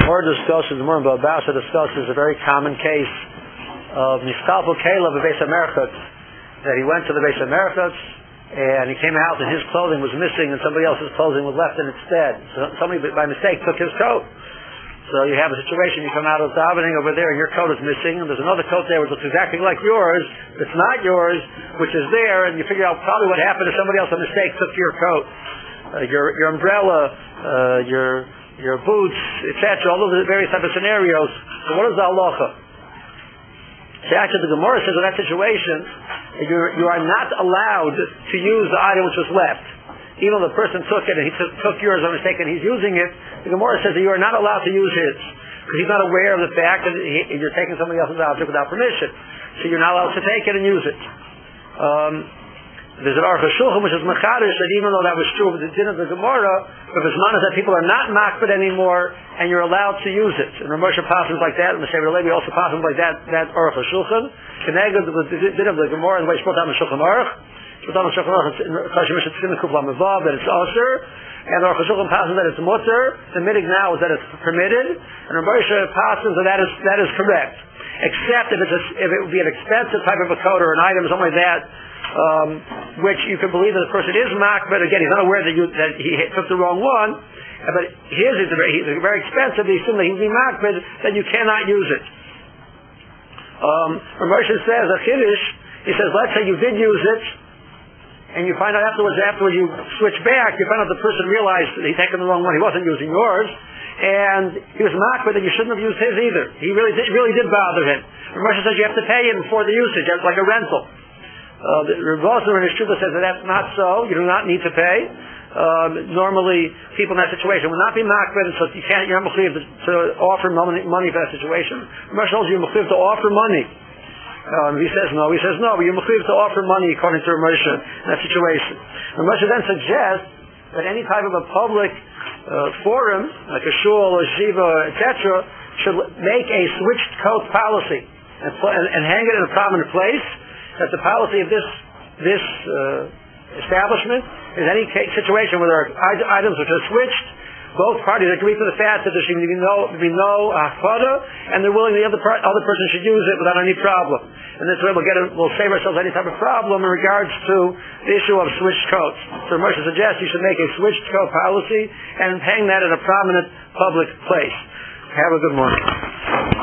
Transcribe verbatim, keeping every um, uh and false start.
Gemara discusses, the Gemara in Baba Basra discusses a very common case of Nistalpo Caleb of Beis HaMerchot, that he went to the Beis HaMerchot and he came out and his clothing was missing and somebody else's clothing was left in its stead. So somebody by mistake took his coat. So you have a situation, you come out of davening over there and your coat is missing, and there's another coat there which looks exactly like yours, it's not yours, which is there, and you figure out probably what happened is somebody else by mistake took your coat, uh, your your umbrella, uh, your your boots, et cetera, all of the various types of scenarios. So what is the halacha? So actually the Gemara says in that situation, you you are not allowed to use the item which was left. Even though the person took it and he took, took yours by mistake and he's using it, the Gemara says that you are not allowed to use his, because he's not aware of the fact that he, you're taking somebody else's object without permission. So you're not allowed to take it and use it. Um, there's an Aruch HaShulchan which is Mechadish that even though that was true of the din of the Gemara, but the Zman is that people are not makbid anymore and you're allowed to use it. And Rav Moshe passes like that, and the Shevet Levi also passes like that, that Aruch HaShulchan. Connected with the din of the Gemara and the way it's brought down the Shulchan Aruch. That it's usher, and the Aruch HaShulchan passes that it's mutter. The midig now is that it's permitted, and Rav Moshe passes that that is that is correct, except if it's a, if it would be an expensive type of a coat or an item, something like that, um, which you can believe that the person is makbid, but again he's not aware that you that he took the wrong one. But his is very, he's very expensive. He assumes that he's makbid, that you cannot use it. Um, Rav Moshe says a chiddush. He says, let's say you did use it, and you find out afterwards, afterwards you switch back, you find out the person realized that he'd taken the wrong one, he wasn't using yours, and he was makbid that you shouldn't have used his either. He really did, really did bother him. Rav Moshe says you have to pay him for the usage, it's like a rental. Uh, Rav Osler in his Shuvah says that that's not so, you do not need to pay. Um, normally, people in that situation will not be makbid, so you can't, you're not mechuyev to, to offer money, money for that situation. Rav Moshe tells you you're mechuyev to offer money. Um, he says no, he says no, but you're mechuyev to offer money according to Rav Moshe in that situation. Rav Moshe then suggests that any type of a public uh, forum, like a shul, a shiva, et cetera, should make a switched coat policy and, pl- and, and hang it in a prominent place. That the policy of this this uh, establishment is any case, situation where there are items which are switched. Both parties agree to the fact that there should be no, be no hafada, and they're willing the other part, other person should use it without any problem. And this way we'll get a, we'll save ourselves any type of problem in regards to the issue of switched coats. So Moshe suggests you should make a switched coat policy and hang that in a prominent public place. Have a good morning.